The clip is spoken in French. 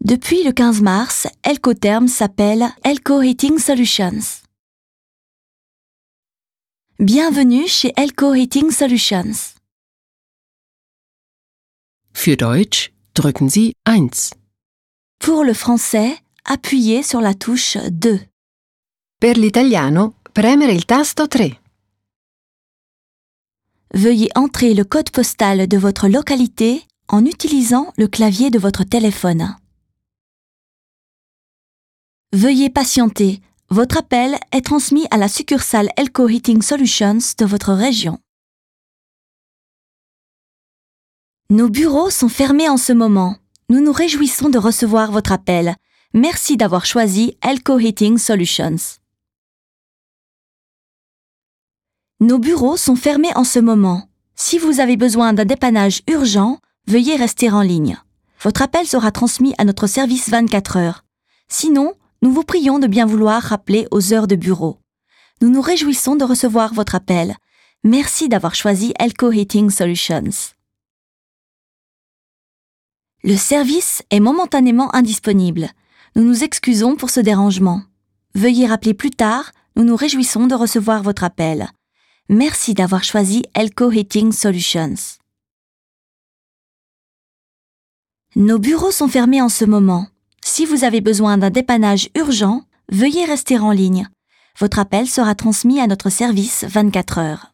Depuis le 15 mars, Elcotherm s'appelle Elco Heating Solutions. Bienvenue chez Elco Heating Solutions. Für Deutsch drücken Sie 1. Pour le français, appuyez sur la touche 2. Per l'italiano, premere il tasto 3. Veuillez entrer le code postal de votre localité en utilisant le clavier de votre téléphone. Veuillez patienter, votre appel est transmis à la succursale Elco Heating Solutions de votre région. Nos bureaux sont fermés en ce moment. Nous nous réjouissons de recevoir votre appel. Merci d'avoir choisi Elco Heating Solutions. Nos bureaux sont fermés en ce moment. Si vous avez besoin d'un dépannage urgent, veuillez rester en ligne. Votre appel sera transmis à notre service 24 heures. Sinon, nous vous prions de bien vouloir rappeler aux heures de bureau. Nous nous réjouissons de recevoir votre appel. Merci d'avoir choisi Elco Heating Solutions. Le service est momentanément indisponible. Nous nous excusons pour ce dérangement. Veuillez rappeler plus tard, nous nous réjouissons de recevoir votre appel. Merci d'avoir choisi Elco Heating Solutions. Nos bureaux sont fermés en ce moment. Si vous avez besoin d'un dépannage urgent, veuillez rester en ligne. Votre appel sera transmis à notre service 24 heures.